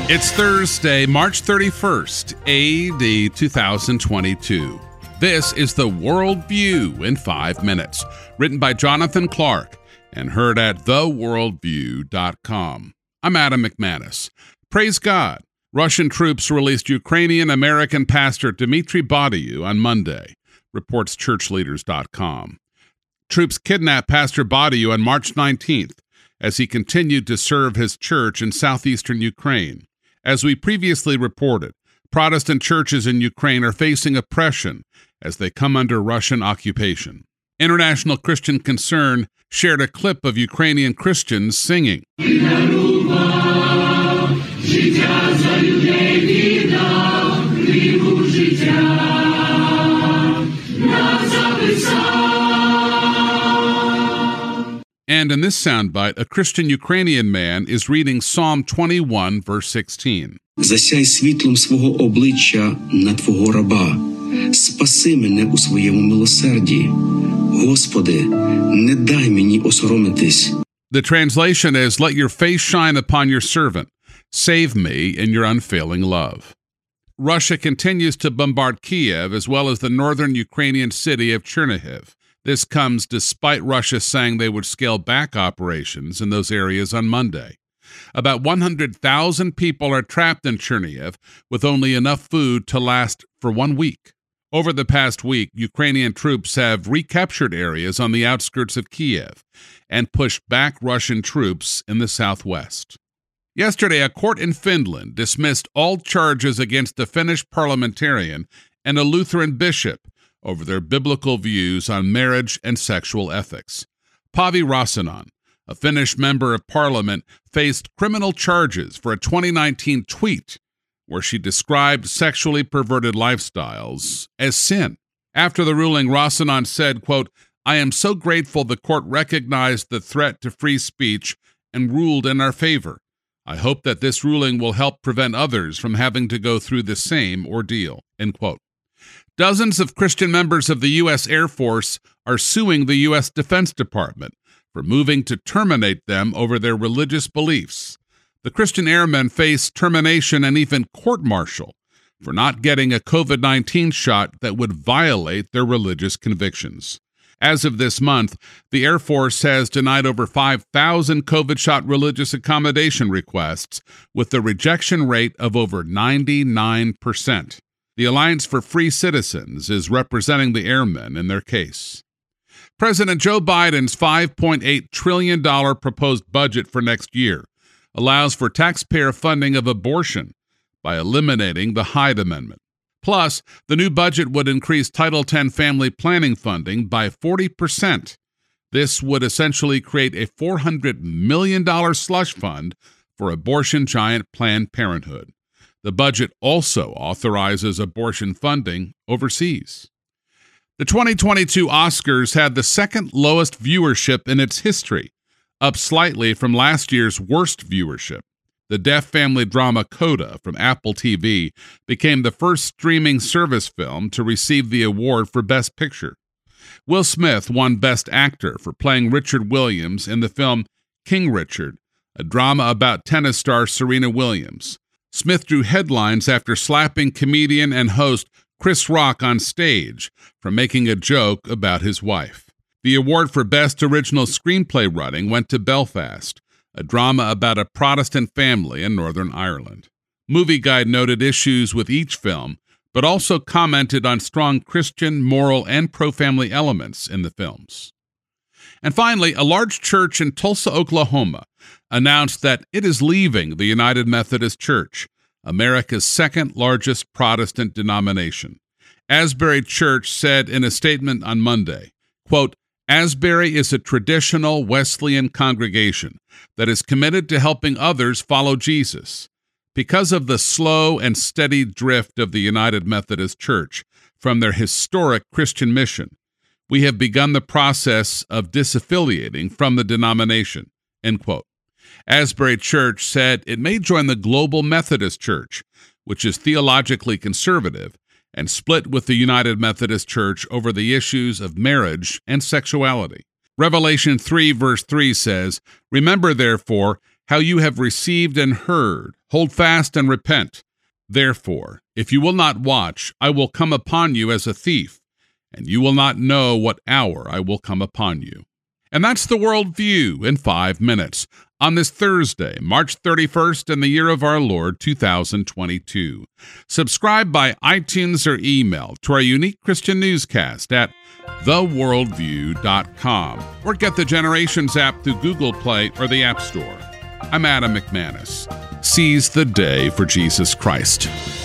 It's Thursday, March 31st, AD 2022. This is the World View in 5 minutes, written by Jonathan Clark and heard at theworldview.com. I'm Adam McManus. Praise God. Russian troops released Ukrainian-American pastor Dmitry Badiou on Monday, reports churchleaders.com. Troops kidnapped Pastor Badiou on March 19th as he continued to serve his church in southeastern Ukraine. As we previously reported, Protestant churches in Ukraine are facing oppression as they come under Russian occupation. International Christian Concern shared a clip of Ukrainian Christians singing. And in this soundbite, a Christian Ukrainian man is reading Psalm 21, verse 16. «Засяй світлом свого обличчя на твого раба, спаси мене у своєму милосерді. Господи, не дай мені осоромитись». The translation is, "Let your face shine upon your servant. Save me in your unfailing love." Russia continues to bombard Kiev as well as the northern Ukrainian city of Chernihiv. This comes despite Russia saying they would scale back operations in those areas on Monday. About 100,000 people are trapped in Chernihiv with only enough food to last for 1 week. Over the past week, Ukrainian troops have recaptured areas on the outskirts of Kiev and pushed back Russian troops in the southwest. Yesterday, a court in Finland dismissed all charges against a Finnish parliamentarian and a Lutheran bishop over their biblical views on marriage and sexual ethics. Pavi Rasanen, a Finnish member of parliament, faced criminal charges for a 2019 tweet where she described sexually perverted lifestyles as sin. After the ruling, Rasanen said, quote, "I am so grateful the court recognized the threat to free speech and ruled in our favor. I hope that this ruling will help prevent others from having to go through the same ordeal," end quote. Dozens of Christian members of the U.S. Air Force are suing the U.S. Defense Department for moving to terminate them over their religious beliefs. The Christian airmen face termination and even court-martial for not getting a COVID-19 shot that would violate their religious convictions. As of this month, the Air Force has denied over 5,000 COVID shot religious accommodation requests with a rejection rate of over 99%. The Alliance for Free Citizens is representing the airmen in their case. President Joe Biden's $5.8 trillion proposed budget for next year allows for taxpayer funding of abortion by eliminating the Hyde Amendment. Plus, the new budget would increase Title X family planning funding by 40%. This would essentially create a $400 million slush fund for abortion giant Planned Parenthood. The budget also authorizes abortion funding overseas. The 2022 Oscars had the second lowest viewership in its history, up slightly from last year's worst viewership. The deaf family drama Coda from Apple TV became the first streaming service film to receive the award for Best Picture. Will Smith won Best Actor for playing Richard Williams in the film King Richard, a drama about tennis star Serena Williams. Smith drew headlines after slapping comedian and host Chris Rock on stage for making a joke about his wife. The award for Best Original Screenplay Writing went to Belfast, a drama about a Protestant family in Northern Ireland. Movie Guide noted issues with each film, but also commented on strong Christian, moral, and pro-family elements in the films. And finally, a large church in Tulsa, Oklahoma, announced that it is leaving the United Methodist Church, America's second largest Protestant denomination. Asbury Church said in a statement on Monday, quote, "Asbury is a traditional Wesleyan congregation that is committed to helping others follow Jesus. Because of the slow and steady drift of the United Methodist Church from their historic Christian mission, we have begun the process of disaffiliating from the denomination," end quote. Asbury Church said it may join the Global Methodist Church, which is theologically conservative and split with the United Methodist Church over the issues of marriage and sexuality. Revelation 3, verse 3 says, "Remember, therefore, how you have received and heard, hold fast and repent. Therefore, if you will not watch, I will come upon you as a thief, and you will not know what hour I will come upon you. And that's the Worldview in 5 minutes on this Thursday, March 31st in the year of our Lord, 2022. Subscribe by iTunes or email to our unique Christian newscast at theworldview.com or get the Generations app through Google Play or the App Store. I'm Adam McManus. Seize the day for Jesus Christ.